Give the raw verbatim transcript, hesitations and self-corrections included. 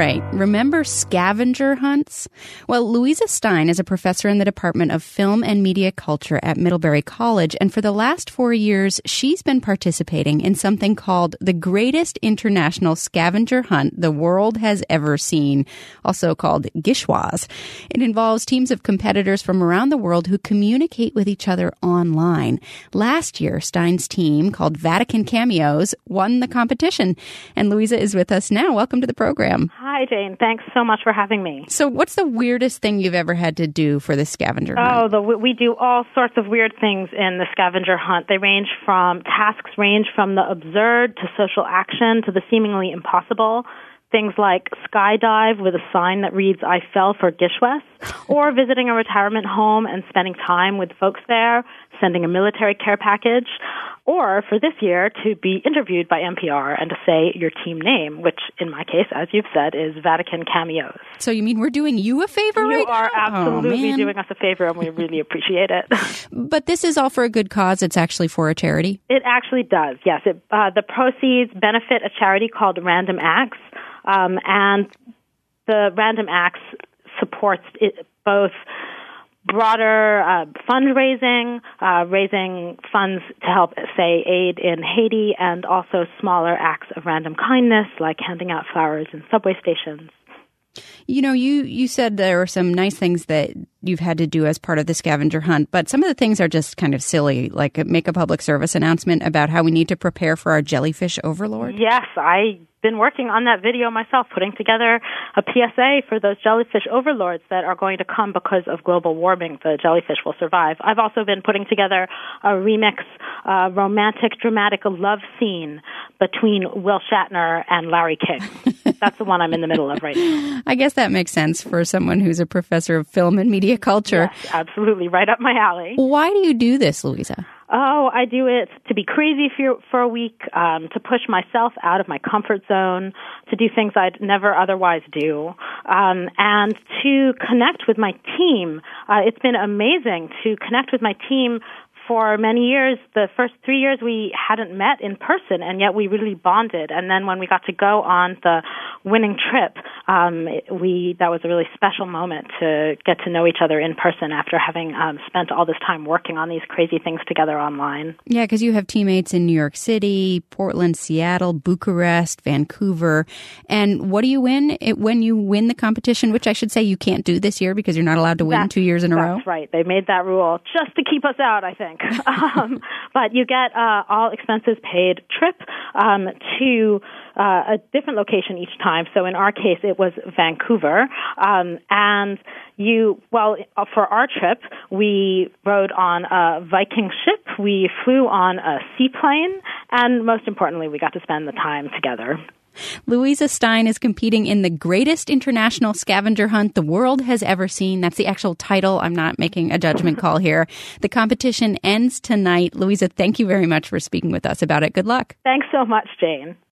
right. Remember scavenger hunts? Well, Louisa Stein is a professor in the Department of Film and Media Culture at Middlebury College, and for the last four years, she's been participating in something called the Greatest International Scavenger Hunt the World Has Ever Seen, also called Gishwas. It involves teams of competitors from around the world who communicate with each other online. Last year, Stein's team, called Vatican Cameos, won the competition, and Louisa is with us now. Welcome to the program. Hi, Jane. Thanks so much for having me. So what's the weirdest thing you've ever had to do for the scavenger hunt? Oh, the, we do all sorts of weird things in the scavenger hunt. They range from, tasks range from the absurd to social action to the seemingly impossible. Things like skydive with a sign that reads, "I fell for Gishwas," or visiting a retirement home and spending time with folks there, sending a military care package, or for this year to be interviewed by N P R and to say your team name, which in my case, as you've said, is Vatican Cameos. So you mean we're doing you a favor you right now? You are absolutely oh, doing us a favor, and we really appreciate it. But this is all for a good cause. It's actually for a charity? It actually does, yes. It, uh, the proceeds benefit a charity called Random Acts. Um, and the Random Acts supports it, both broader uh, fundraising, uh, raising funds to help, say, aid in Haiti, and also smaller acts of random kindness, like handing out flowers in subway stations. You know, you, you said there were some nice things that you've had to do as part of the scavenger hunt, but some of the things are just kind of silly, like make a public service announcement about how we need to prepare for our jellyfish overlord. Yes, I've been working on that video myself, putting together a P S A for those jellyfish overlords that are going to come because of global warming. The jellyfish will survive. I've also been putting together a remix, uh, romantic, dramatic love scene between Will Shatner and Larry King. That's the one I'm in the middle of right now. I guess that makes sense for someone who's a professor of film and media culture. Yes, absolutely. Right up my alley. Why do you do this, Louisa? Oh, I do it to be crazy for, for a week, um, to push myself out of my comfort zone, to do things I'd never otherwise do, um, and to connect with my team. Uh, it's been amazing to connect with my team. For many years, the first three years, we hadn't met in person, and yet we really bonded. And then when we got to go on the winning trip, um, we that was a really special moment to get to know each other in person after having um, spent all this time working on these crazy things together online. Yeah, because you have teammates in New York City, Portland, Seattle, Bucharest, Vancouver. And what do you win it, when you win the competition, which I should say you can't do this year because you're not allowed to win that's, two years in a row? That's right. They made that rule just to keep us out, I think. um, but you get uh, all expenses paid trip um, to uh, a different location each time. So in our case, it was Vancouver. Um, and you, well, for our trip, we rode on a Viking ship. We flew on a seaplane. And most importantly, we got to spend the time together. Louisa Stein is competing in the Greatest International Scavenger Hunt the World Has Ever Seen. That's the actual title. I'm not making a judgment call here. The competition ends tonight. Louisa, thank you very much for speaking with us about it. Good luck. Thanks so much, Jane.